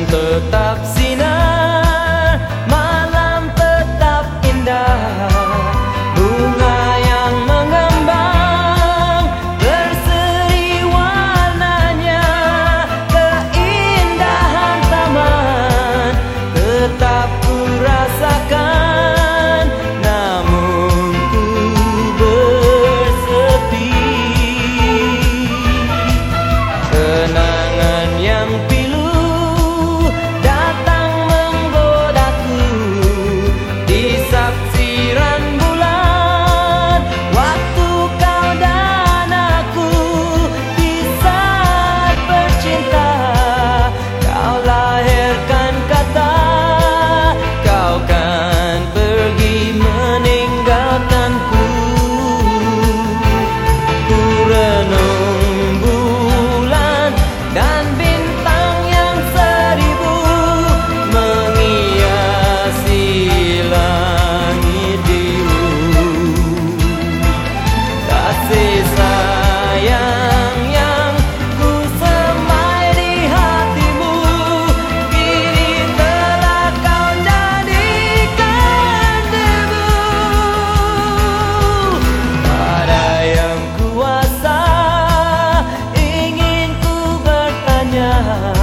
tetap sinar, malam tetap indah. Bunga yang mengembang berseri warnanya, keindahan taman tetap ku rasakan. Namun ku bersepi, kenangan yang pilu datang menggodaku di saksiran bulan. Waktu kau dan aku di saat bercinta, kau lahirkan kata kau kan pergi meninggalkanku. Ku renung bulan dan bintang yang seribu menghiasi langit biru. Kasih sayang yang ku semai di hatimu, kini telah kau jadikan debu. Pada yang kuasa ingin ku bertanya,